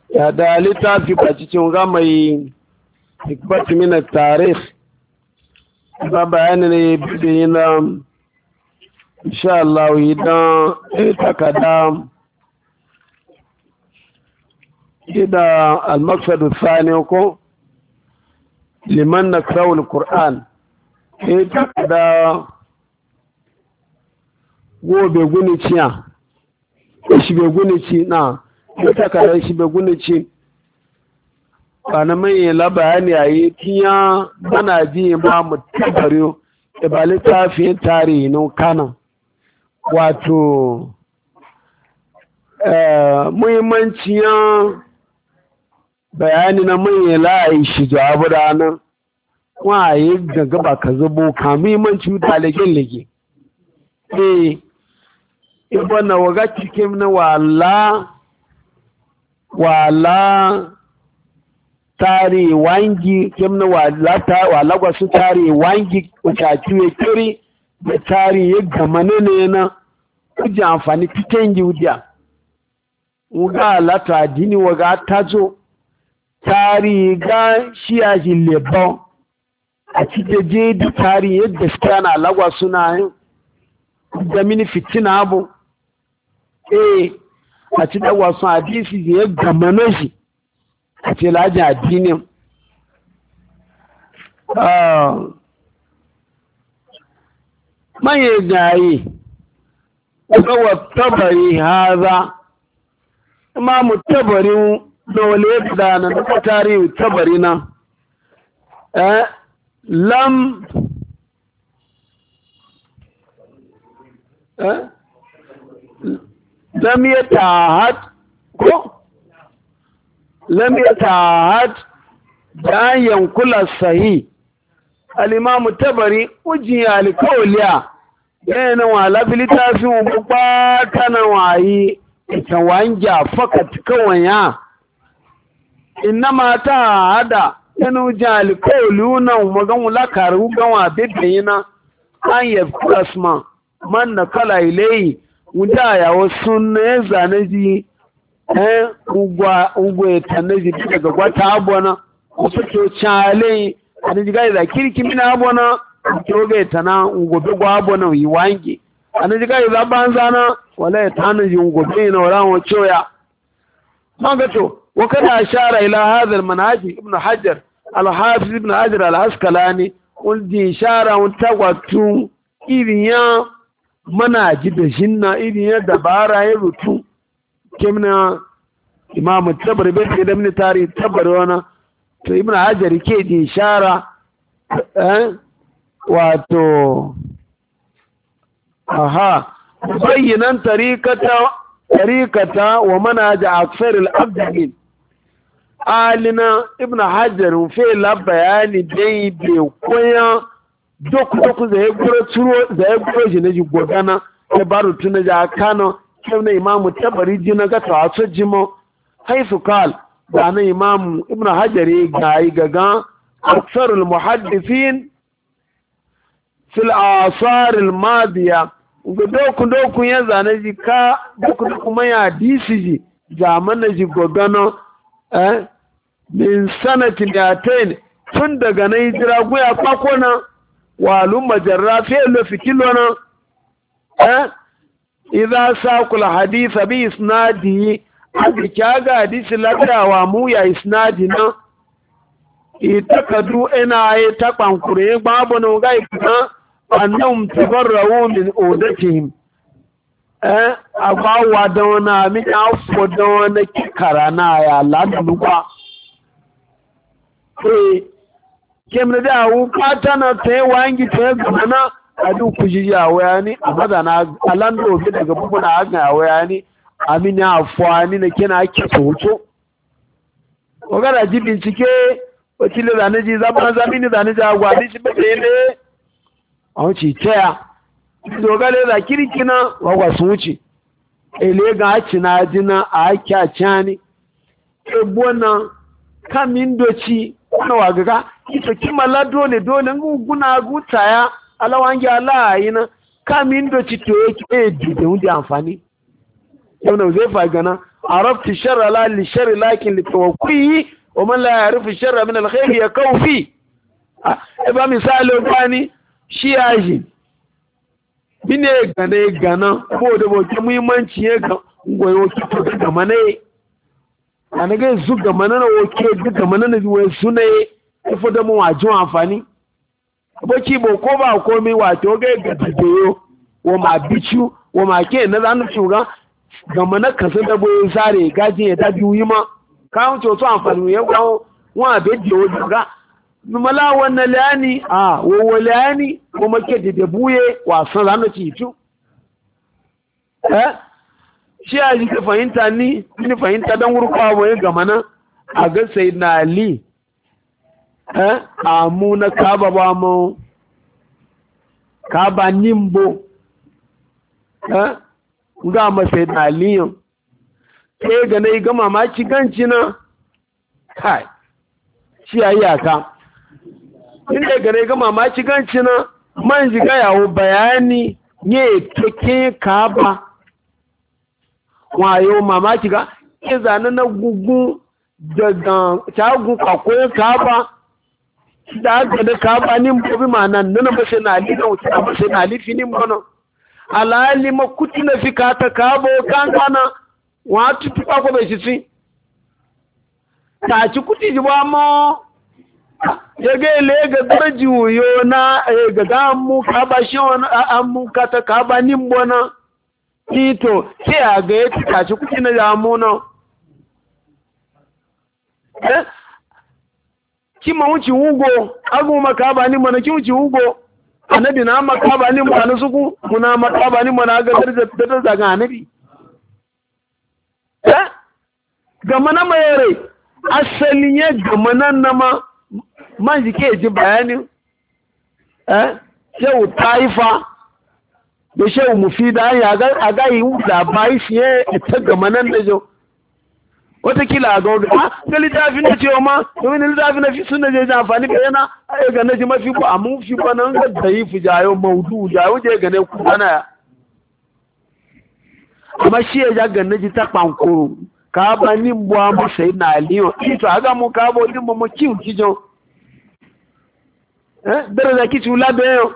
ya da littafi ba cikin gamai hikmat min at-tarikh ba bayani ne bidin na insha Allah idan takada ida al-maqsad ath-thani ko liman nakrahu al-Qur'an takada gobe guniciya shi be gunici na takada shi be gunici kana mai la bayani ayi tiya bana ji ma mutabariyo da ba littafin tarihi no kana wato muhimmancin bayani na mai la shi jawabu da nan wa yi gaga ba ka zubo ka muhimmanci da lege ibana waga cikin na wala tari wangi kemna wala gwasu tari wangi ucaci ya kiri da tari ya gamane ne na kuji amfani cikin yudiya wuga alata adini waga tazo tari ga shiyaji lebon a cikin da tari ya gaskiya na alagwa suna yin da mini fitina abu a cikin wasu hadisi ya gamane shi a ce lajin addinin manye gaye ga tabari haza imamu tabari dole da na da tarihi tabari na lam yatahad ko lam yata'ahad da yankula sahi al-imam tabari uji al-qawliya yana wala bilitafin bukwa kana wayi ita wanja fakat kawanya inma ta'ahada yana uji al-qawluna magan lakaru gawa bibiyina an yafkasma man nakala ilai wunda ya wasu ne zanaji ugwe tanaji daga gwata abona wasu ke chale anaji gai da kirki mina abona toge tana ugobe gwa abona yi wangi anaji gai da banzana wala ya tanaji ugobe na wala wachoya magato wakada ashara ila hadha almanhaj ibn hajar al-hafiz ibn hajar al-asqalani ulji ishara untagwatu iriya manaji da jinna iriya dabara ya rutu kemna imam tabari bai da mini tari tabari wana to ibn hajar ke di ishara wato bayyanan tarikata wa manhaj aksar al-abdin alina ibn hajar fe la bayani dai be koya doku zai gura turo zai gura jinaji gogana da baru tunaja kano kemna imam tabari jina ga tawaso jimo haifu kal da na imam ibn hajari gayi gaga aksarul muhaddithin fil asar al madiya ga doku ya zane ji ka doku mai hadisi ji zaman ji gogano min sanatin yatain tun daga na hijira guya kwakona walum majarra fi lo fikilona idza saqul hadith bi isnadi aka kyaga hadisi ladawa mu ya isnadi na itakadu ina yi ta kwankure babu na ga ikuna annahum tabarrawu min udatihim agbawa da wani min afo da wani kikara na ya ladulugba kemgbe da awu fata na ta yi wangi ta yi gana a duk kujiji a waya ni a mazana alando obi daga bubu na aga a waya ni amini afuwani na kina ake soto ogara ji bincike wakilin zanaji zama zamini zanaji agwani shi bebe ne a wuce taya dogale da kirkina wagwa sun wuce ele ga aci na jina a ake a cani ebo na kamin doci wani wagaga ita kimala dole guna gutaya alawangi ala yi na kamin doci to yake da wunde amfani yau zai fa gana arafti sharra la li sharri lakin li tawaqqihi wa man la ya'rifu sharra min al-khair yakaw fi ba misali bani shi yaji bine gana ko da boke muhimmanci ya ga goyo ki to ga mane ana ga zu ga mana woke ga mana ne wai sunaye ifo da mu wajin amfani boki bo ko ba ko mi wato ga dideyo wo ma bichu wo ma ke na zanu shuga ga mana kasan da boye sare gaji ya dabi yi ma ka mu to amfani ya gwa wa be di o ga mala wannan lani wo lani ko make de buye wasan zanu ci tu shi a ji ka fahimta ni fahimta don wurkwa boye ga mana a ga sayyidina ali amu na kaba ba mu kaba nimbo ga masai na liyan sai ga na ga mamaki ganci na kai shi ya yi aka inda ga na ga mamaki ganci na man jiga yawo bayani ne take kaba wayo mamaki ga ke zane na gugu daga cagun kwakwai kaba da aka da kaba nin bobi manan nuna ba sai na ali da wuce ba sai na ali finin bono alali ma kuti na fika ta kabo kankana wa tutu ko be shi ta ci kuti ji ba mo ya ga le ga darji yo na ga mu kaba shi on amu ka ta kaba nin bona tito sai a ga ta ci kuti na jamu no ki ma wuce wugo agu makaba ni mana ki wuce wugo annabi na makaba ni mana suku muna makaba ni mana ga da daga annabi ga mana mayare asalin ya ga mana nama man jike ji bayani shehu taifa da shehu mufida ya ga yi da bai fiye ta ga mana da jo watakila ga ga littafin da cewa ma domin littafin na fi suna je amfani da yana ai ga naji mafi ko amun fi ko nan ga dai fi jayo maudu jayo je ga ne ku kana amma shi ya ga naji ta pankuru ka ba ni mbo mu sai na aliyo ito aga mu ka bo din mu kiu kijo dare da kici ula be yo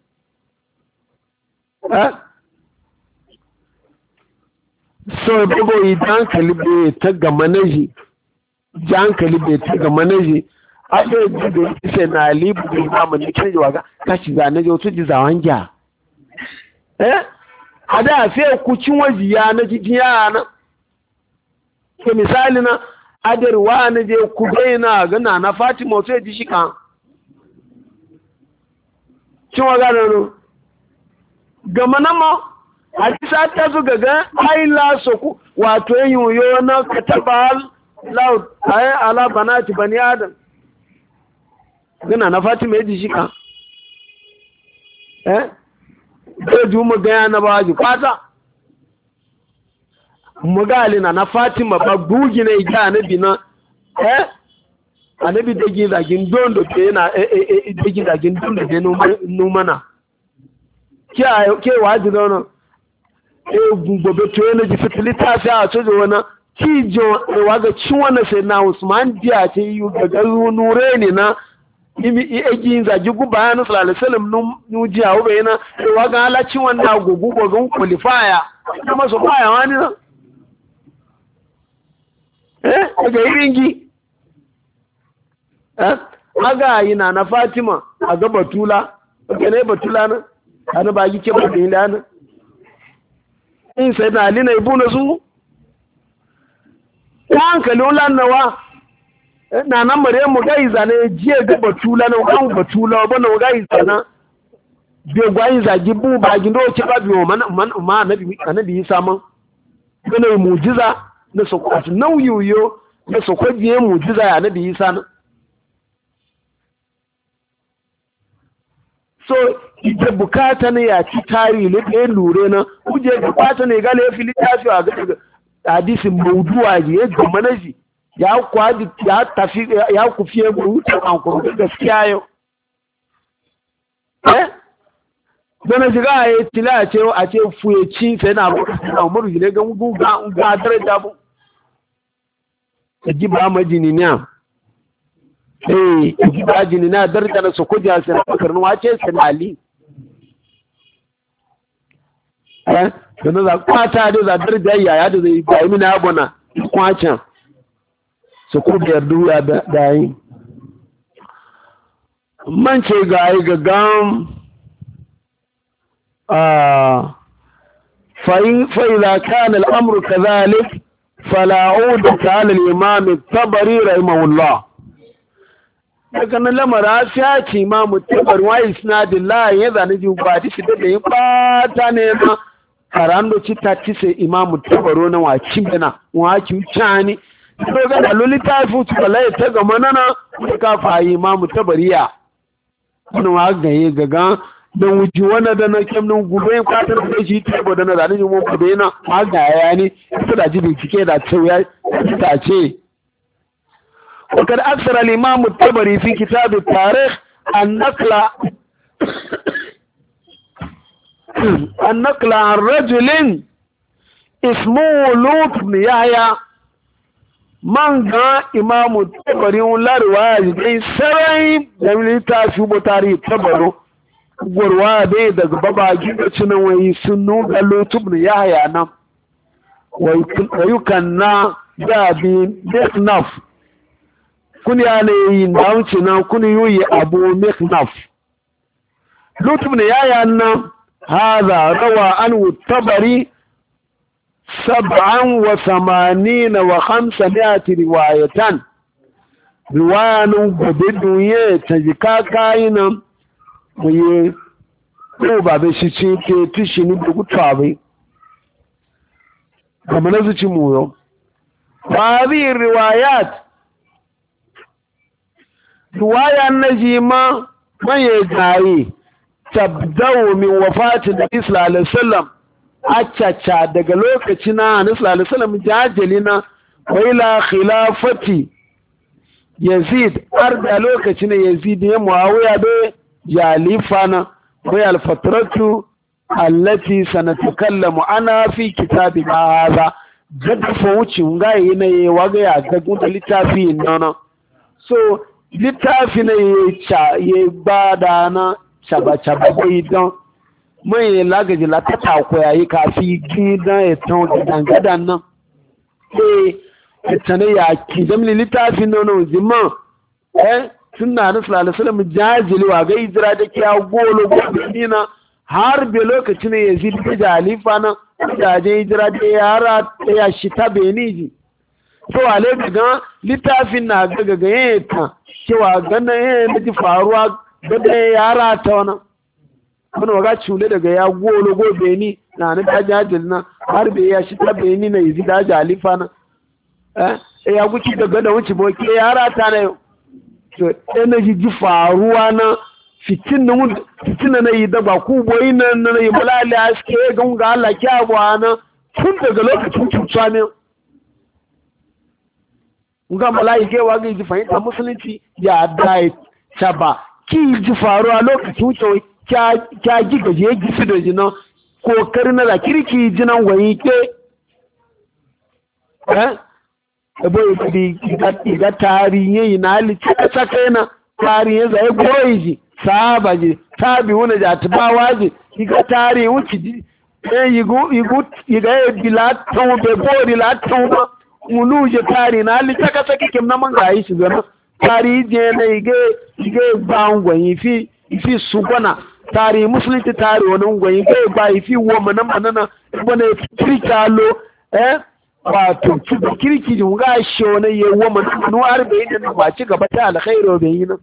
so bugo idan kalibe ta ga manaji jan kalibe ta ga manaji a sai da sai na libu da mu ne kai waga kashi za na je to ji zawan ja ada sai ku cin wajiya na jijiya na ke misali na adarwa na je ku baina ga na Fatima to ji shi kan cin waga no ga manama hadisa ta zuga ga aila soku wato yoyo na katabal laud ay ala banati bani adam gana na Fatima yaji shi ka da juma ga na baji kwata mugali na Fatima ba gugi ne ga annabi na annabi da gi zagin dondo ke na da gi zagin dondo ke no mana ke waji dono gobe to yana ji fitilita sai a sojo wani kijo waga cin wannan sai na Usman diya ce yi ga nure ne na imi egi zagi guba ya nusa alisalim nuji a ube yana waga halacin wannan gugu gogon kwalifaya na masu baya wani na daga iringi aga yi na Fatima a ga Batula ga ne Batula na hannu ba gi ke ba da ilana in sai na Ali na ibu na su ta hankali ulan nawa na nan mare mu ga izane jiya ga Batula na kan Batula ba na ga izana be gwai zagi bu ba gindo ce ba biyo ma annabi Isa man kana mu'jiza na sokoto nauyuyo na sokoje mu'jiza ya annabi Isa na so ita bukata ne ya ci tari ne ɗaya lure na kuje bukata ne gale ya fili tafi a ga hadisin mauduwa ji ya gama na ji ya kwadi ya tafi ya kufiye burutar ankuru da gaskiya yau don shiga a yi tila a ce fuye sai na umaru gine ga daraja bu ta ji ba ma jini ne ji ba jini na daraja na sokoji sai na fakarni wace sai na ali da na za kwata da za daraja yaya da zai bayi mina abuna kwacin su ku biyar duya da yi man ce ga yi gaggan فإذا كان الأمر كذلك فلا عودة على الإمام الطبري رحمه الله daga nan lamara ya ce imamu tabar wa isnadillah ya zane ji ba di shi da yi bata ne ma karando ci ta ci sai imamu tabaro na wakin bana wakin cani to ga da lolita fu ta lai ta ga manana ka fa imamu tabariya wannan wa ga yi gaga don wuce wani da na kemnin gube kwatar da shi tabo da na zane mun gube na magaya ne su da ji bincike da cewa ta ce wakar aksara limamu tabari fi kitabin tarih an nakla an rajulin ismu lut bin yahya man ga imamu tabari larwa ya ji sarai da milita shi botari tabaro gwarwa bai daga babagi da cinan wai sun nuga lutub ne ya haya nan wayukan na dabi miknaf kuni ya ne yi na wuce nan kuni yi abu miknaf lutub ne ya haya nan haza rawa an wutabari 87 wa 500 riwayatan riwayanin gobe duniya ta jika kayi nan mu yi ko ba bai shi ce ke tushe ni da gutuwa bai kama na zuci mu yau ba zai riwayat riwaya na ji ma maye jaye tabdawo min wafatin da isla alisallam a caca daga lokaci na isla alisallam jajali na waila khilafati yazid har da lokaci na yazid ya muawiya bai jalifana wai alfatratu allati sanatakallamu ana fi kitabi hadha daga fa wucin ga yi ne waga ya ga gudu littafi nan so littafi ne ya bada na chaba bai don mai lagaji la ta ko yayi kafi gidan ya ton gadan nan tane ya ki zamni littafi nan zimma sunna na sallallahu alaihi wasallam jajili wa ga hijira da kiya golo godina har be lokacin ne Yazid da jalifa na jaje hijira da yara ya shita beniji to ale ga litafin na ga yata cewa ganna da ji faruwa da yara ta wana kuma ga cule daga ya golo beni na ta jajil na har be ya shita beni na Yazid da jalifa na ya guci daga da wuce boke yara ta na energy ji faruwa na fitin na yi daba ku boyi na yi mulali aske ga Allah kyawa na tun daga lokacin cuta ne ga malayi kewa ga ji fahimta musulunci ya dai taba ki ji faruwa lokacin cuta kya ji gaje ya gisu da jina kokari na da kirki jinan wayi ke ebo iga tarihi na halitta yana tarihi zai goyi ji saba ji tabi wani da tubawa ji iga tarihi wuce ji iga ya bi latin bai bori latin ba mulu je tarihi na halitta kasa kikim na man gayi shi zama tarihi je na iga gbangon ifi sugwana tarihi musulunci tarihi wani gwanyi iga ba ifi wo manana wani kirkalo wato da kirki da ga shi wani yawo manu arba'in da ba ci gaba ta alkhairu bai yi nan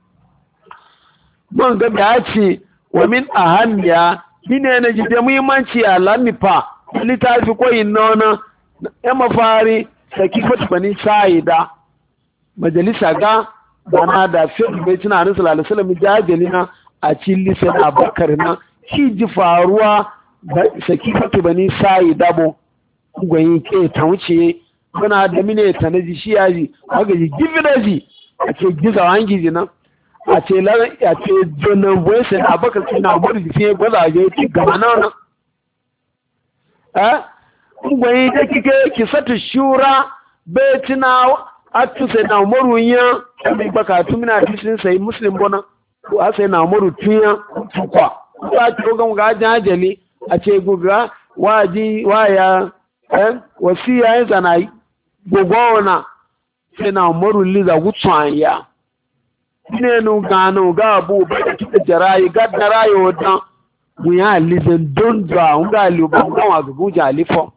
mun ga da ce wa min ahammiya shine na ji da muhimmanci a lamifa littafi ko yin nona ya mafari saki fatbani sa'ida majalisa ga bana da fiqh bai tuna annabi sallallahu alaihi wasallam jajalina a cikin lisan abakar na shi ji faruwa saki fatbani sa'ida bo gwayin ke ta wuce muna da mine ta na ji shi yaji aga ji givina ji a ce giza wangi ji nan a ce jonan boye sai na baka suna gudu fiye gwazaje ci gaba na ngwayi da kike ki satu shura betina atu sai na umaru ya mai baka tumina tisin sai muslim bona ko sai na umaru tuya tukwa ba ki rogan ga jajali a ce guga waji waya wasiya yin zanayi gogona sai na umaru liza gutsuanya ne nu gano ga abu ba da kike jarayi gadda rayo dan mu ya lizan don da unga lubu ga ga guja alifo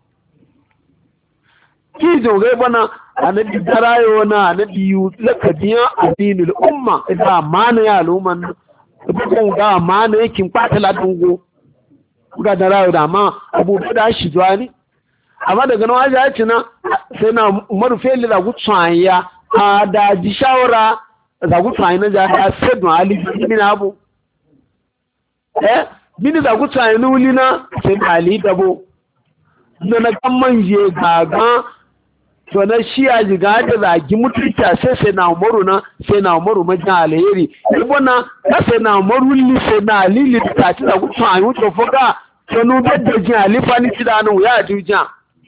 ki zo ga bana annabi jarayo na annabi yu lakadiya addinul umma idan mana ya luman ko ga mana yake kwata ladungo ga darayo da ma abu da shi zuwani amma daga nan waje ya ci na sai na umaru feli da gutsuanya a da ji shawara da gutsuanya na ja sai don ali bin abu mini da gutsuanya na wuli na sai ali dabo da na kan manje gaga to na shiya jiga da zagi mutunta sai na umaru na sai na umaru majin alheri ibona sai na umaru li sai na ali ta ci da gutsuanya to foga to nu da jin alifa ni ci da nan ya juja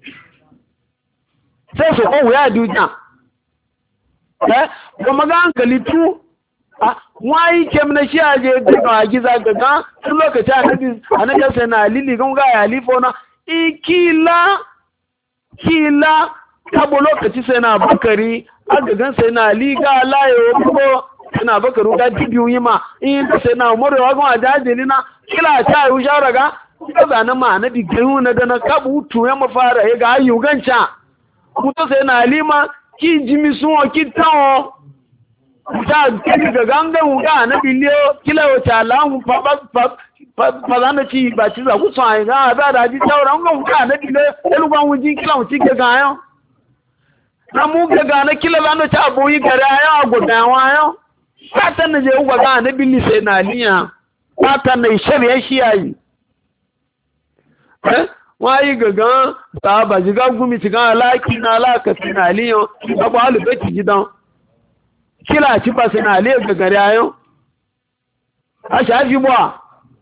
sai su kowu ya duja kuma ga hankali tu wayi kem na shi aje daga giza gaga tun lokaci annabi sai na lili gon ga ya lifo na kila tabo lokaci sai na bakari agagan sai na liga layo ko sai bakaru ga dibiyu yima in sai na umaru wa gon ajajeli na kila ta yi shawara ga kaza na ma annabi gayu na da na kabu tu ya mafara ya ga ayu gancha kuto sai na alima ki jimi suwa ki tawo ta kiri ga gangan ga na biliyo kila wata alamu fazana ci ba ci za ku tsaye ga ba da ji tawra ga ga na biliyo elugan wuji kila wuci ga gayo na mu ga na kila lano ta boyi gare ayo agoda wayo ta na je uga ga na bili sai na liya ta na shari'a shi yayi wayi gagan ta ba jiga gumi ti gan alaki na alaka tinaliyo abu alubeti gidan kila ci ba sinaliyo gagare ayo a shafi buwa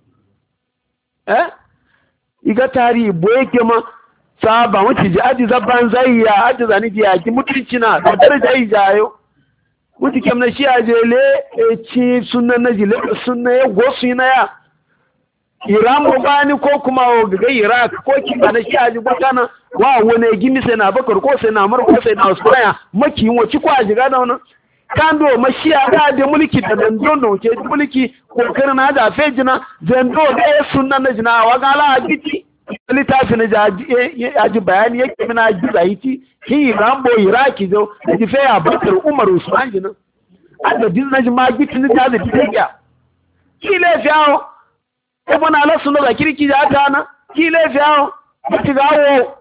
iga tari bo yake ma saba wuce ji aji zaban zaiya aji zani ji yaki mutunci na da daraja yi jayo wuce kem na shi ajele ci sunan na jile sunan ya gosu na ya Iran bani ko kuma ga Iraq ko kiba na shi aji bukana wa wani gimi sai na bakar ko sai na mar ko sai na Australia maki wace ko aji ga da wannan kando mashiya ga da mulki da dandon da wuce mulki kokarin na da fejina zando da sunnan na jina wa ga la giti litafi na aji bayani yake mina aji zaiti ki Iran bo Iraq zo da ji fa Bakar Umar Usman jina adda din na ji ma giti ni da tiya ki le fiawo ebona ala sunu da kirki da ta na ki le fiawo ki gawo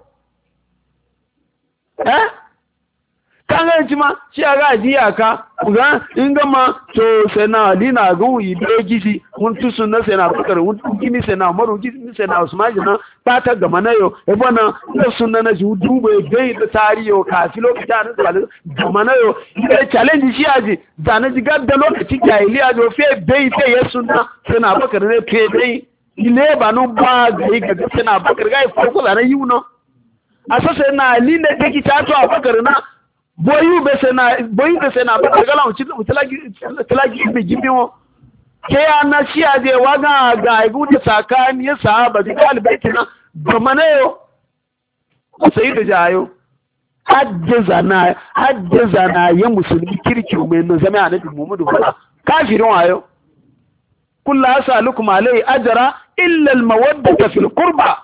kan ga ji ma shi aga ji aka ga inga ma to sai na dina ga yi be gizi mun tu sunna sai na bakar mun gimi sai na maru gimi sai na usman jina ta ta ga manayo ebona da sunna na ji dube gai da tariyo kafi lokacin da ga manayo da challenge shi aji da na ji gadda lokacin jahiliya do fe bai fe ya sunna sai na bakar ne fe bai ile ba no ba ga ga sai na bakar ga farko da na yi uno asa sai na ali ne take ta to bakar na boyu be sai na bakar ga lawo ci tilagi be gibiwo ke ana shi aje waga ga gudu sakani ya sahaba da galibaitina ba manayo sai da jayo haddaza na ya musulmi kirki mai no zama annabi Muhammadu fara kafirin wayo kullu asalukum alai ajra illa al mawaddata fil qurba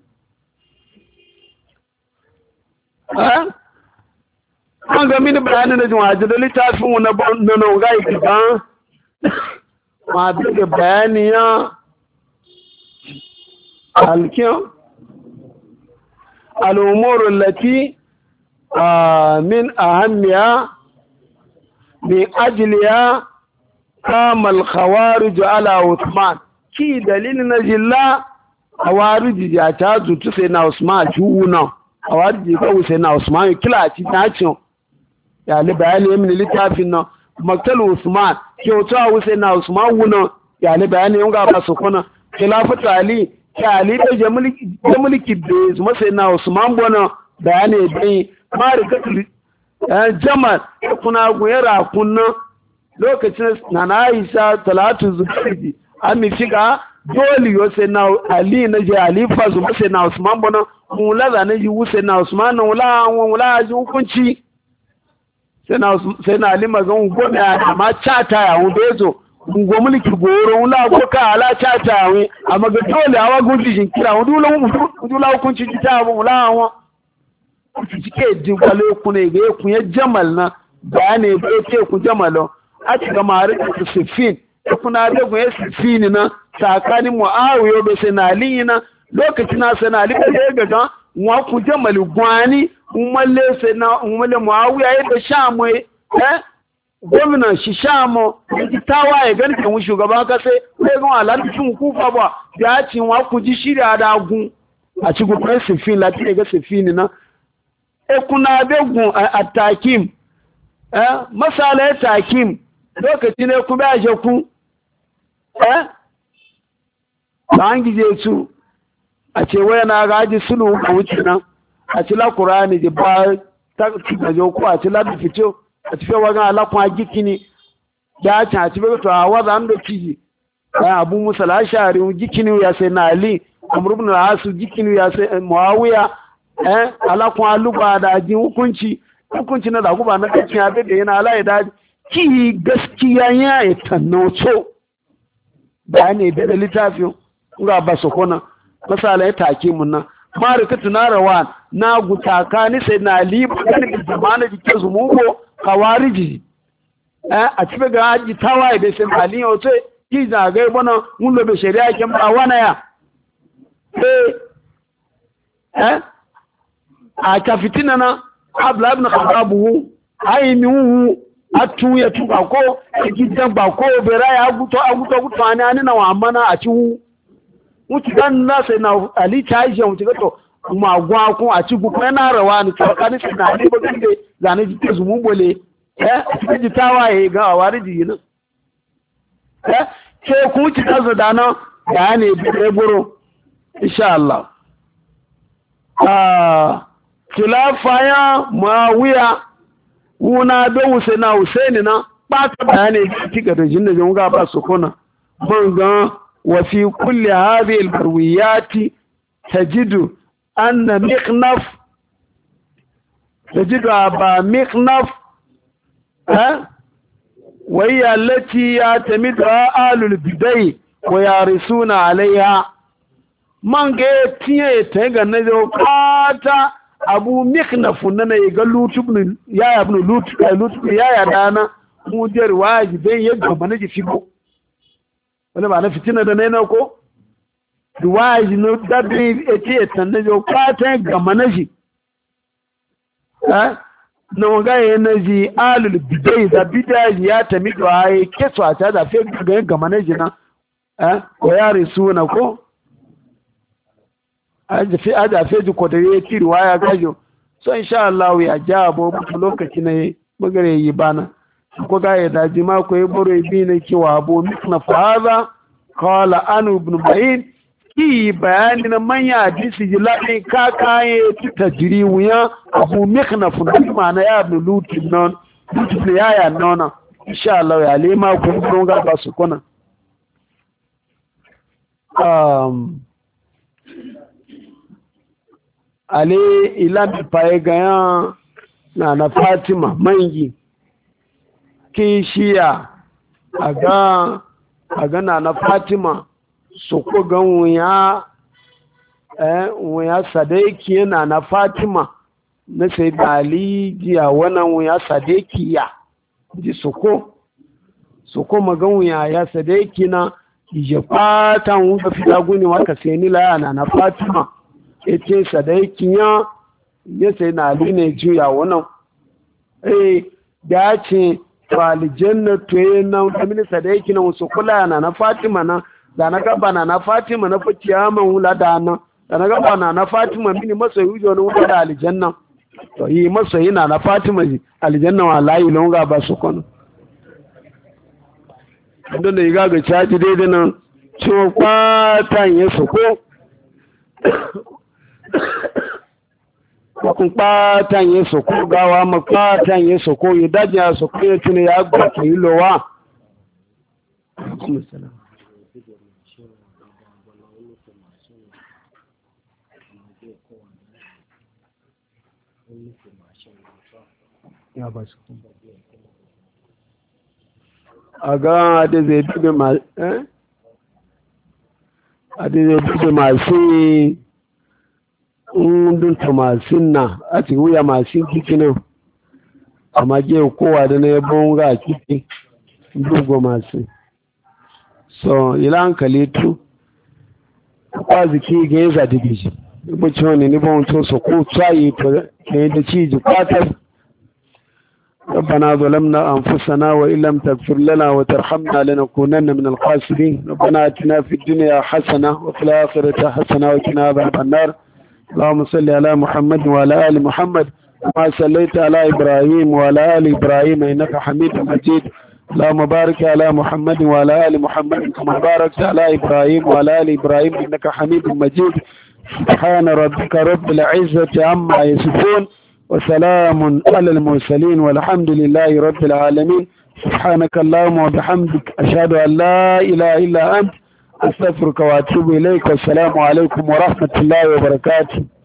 an ga mini bayani na jin waje da littafin na gai ba ma daga bayani ya alkiyo al'umurun lati min ahammiya min ajiliya kamal khawarij ala Uthman ki dalilin na jilla khawarij ya ta zutu sai na Usman juuna khawarij ko sai na Usman kila ci ta ci ya li bayani min littafin nan maktal Usman kyauta wuce na usman wuna ya ne bayani yin ga ba su kuna khilafatu ali ya ali da mulki da zuma sai na usman bona bayani dai marikatul jamal kuna guyara kunna lokacin na Aisha talatu zubairi ami figa dole yo sai na ali na je ali fa zuma sai na usman bona mula da na ji wuce na usman na wula ji hukunci sai na ali magan gome a ma chata ya wubezo go mulki goro wula ko ka ala chata ya amma ga dole awa gundi jin kira wudula hukunci ta abu wula wa cike jin kwale ku ne ga ku ya jamal na bayane ba ce ku jamalo a ci ga mare ku sifin kuna da ku ya sifin na tsakanin muawiya da sai na ali na lokacin na sai na ali da ga wa ku jamal gwani umalle sai na umalle muawiya ya da shamu gwamnan shi shamu ji tawaye ganin kan shugaban kasa sai ga alantin kufa ba ya ci wa ku ji shirya da gun a ci gubin sifin lati ga sifin na kuna begun atakim masala ya takim lokaci ne ku ba je ku ba an gije su a ce waya na gaji sulu a wuce nan a ci la qur'ani da ba ta da jo ko a ci la fito a ci wa ga ala kwa gikini da ta ci be to a wa zan do kiji abu musa al-ashari gikini ya sai na ali amr ibn al-as gikini ya sai muawiya alakun aluba da jin hukunci na zaguba na kacin abin da yana alaye da ki gaskiya ya yi tannoto da ne da littafin ga ba su kona masala ya take mun nan marika tunarawa na gutaka ni sai na liba gani da zamana jike su mugo kawariji a cibe ga haji tawaye da sai mali yau sai ki zagaye bana mun lobe shari'a kin ba wana ya a ka fitina na abla ibn khababu ai mi wu atu ya tu ba ko gidan ba ko bera ya aguto ani na wa mana a ci wu muti dan na sai na ali taje muti to ma gwa ku a ci gu na rawa ni to kan sai na ali ba gande zane ji te zumu bole ji tawaye ga wariji yin ke ku ci da zadana da ne bi buru insha Allah khilafa ya Muawiya wuna da Husaini na ɓata bayani kika da jinna jin ga ba su kuna mun ga wa fi kulli hadhihi al-barwiyati tajidu anna mikhnaf tajidu aba mikhnaf wa hiya allati yatamidu ahlul bidai wa yarisuna alaiha man ga tiye ta ga na jo kata abu miknafu na ya ga lutubin yaya ibn lutubin yaya dana mujar wajibi ya gaba na jifi ko wala ba na fitina da nena ko duwaji no dadri ete tanne jo kata gama na ji na wanga yana ji alul bidai da bidai ya tami do ai keto a ta da fe ga gama na ji na ko yare suna ko aja feji kodare ki riwaya gajo so insha Allah ya jabo mutu lokaci ne magare yi bana ko ga ya daji ma ko boro bi ne ki wa abu mikna faza qala anu ibn ba'id ki bayani na manya hadisi jilai ka kaye tajri wuya abu mikna fun mana ya ibn lutin non lutin ya nona insha Allah ya lema ko ga ba su kona ale ilami paye gayan na Fatima mangi ki shiya aga na Fatima su ko gan wuya sadeki na Fatima na sai dali jiya wannan wuya sadeki ya ji su ko magan wuya ya sadeki na je fatan wuka fita guni waka sai ni la na Fatima ete sadaikin ya sai na ali ne juya wannan da ce falijanna to yana da mini sadaikin na wasu kula na Fatima na da na gaba na Fatima na fa kiyama wula da na na gaba na Fatima mini masa yujo na wuta da aljanna to yi masa yana na Fatima aljanna wallahi lon ga ba su kono don da iga ga caji daidai nan ciwo kwatan ya soko kun kwatan ya soko gawa ma kwatan ya soko ya daji ya soko ya tuna ya gba ke yi lowa a ga da zai dube masu ndun masin na a ti wuya masin kikinin a mage kowa da na yabon ga kiki dugo masu so ila hankali tu kwaziki ga yi zadigi shi ibuci wani nibon to su ko tsayi da ciji kwatar ربنا ظلمنا أنفسنا وإن لم تغفر لنا وترحمنا لنكونن من الخاسرين ربنا آتنا في الدنيا حسنة وفي الآخرة حسنة وقنا عذاب النار اللهم صل على محمد وعلى آل محمد كما صليت على إبراهيم وعلى آل إبراهيم إنك حميد مجيد اللهم بارك على محمد وعلى آل محمد كما باركت على إبراهيم وعلى آل إبراهيم إنك حميد مجيد سبحان ربك رب العزة عما يصفون وسلام على المرسلين والحمد لله رب العالمين سبحانك اللهم وبحمدك أشهد أن لا إله إلا أنت أستغفرك وأتوب إليك والسلام عليكم ورحمة الله وبركاته